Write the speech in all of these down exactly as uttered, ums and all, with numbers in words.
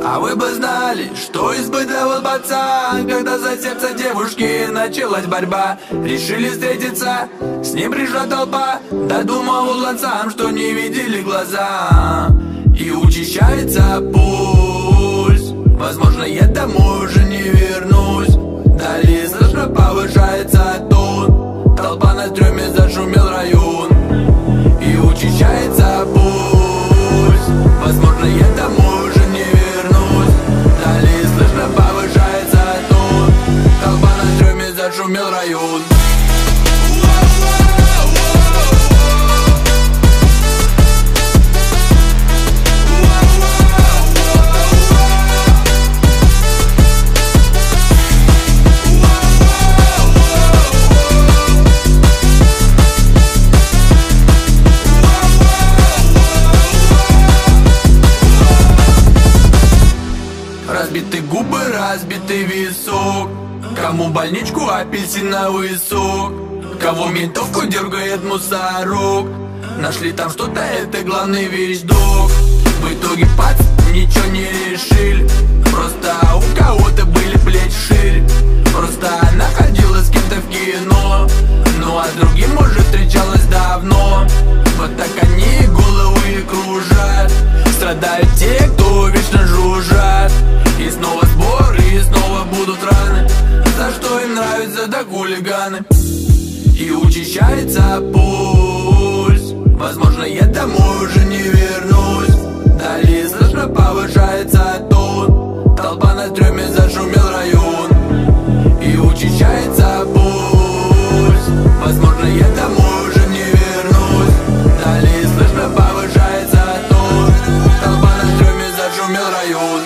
А вы бы знали, что испытывал пацан, когда за сердце девушки началась борьба. Решили встретиться, с ним пришла толпа, додумал он сам, что не видели глаза. И учащается пульс, возможно, я домой уже не вернусь. Далее слышно повышается тон, толпа на стреме, зашумел район. И учащается пульс, возможно, я домой уже не вернусь. Далее слышно повышается тон, толпа на стреме, зашумел район. Разбиты губы, разбитый висок. Кому больничку, апельсиновый сок. Кого ментовку дергает мусорок. Нашли там что-то, это главный вещдок. В итоге пац, ничего не решили. Просто у кого-то были плечи шире. Просто она ходила с кем-то в кино. Ну а с другим, может, встречалась давно. Вот так они головы кружат. Страдают те, кто вечно жужжат. И снова сбор, и снова будут раны. За что им нравятся, да хулиганы. И учащается пульс, возможно, я домой уже не вернусь. Далее слышно повышается тон, толпа на стреме, зашумел район. И учащается пульс, возможно, я домой уже не вернусь. Далее слышно повышается тон, толпа на стреме, зашумел район.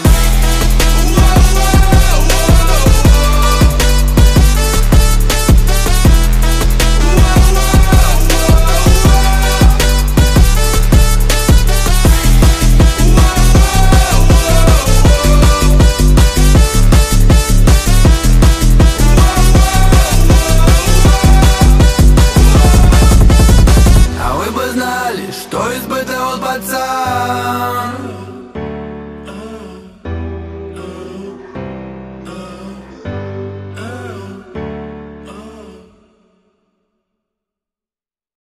Что испытывал пацан,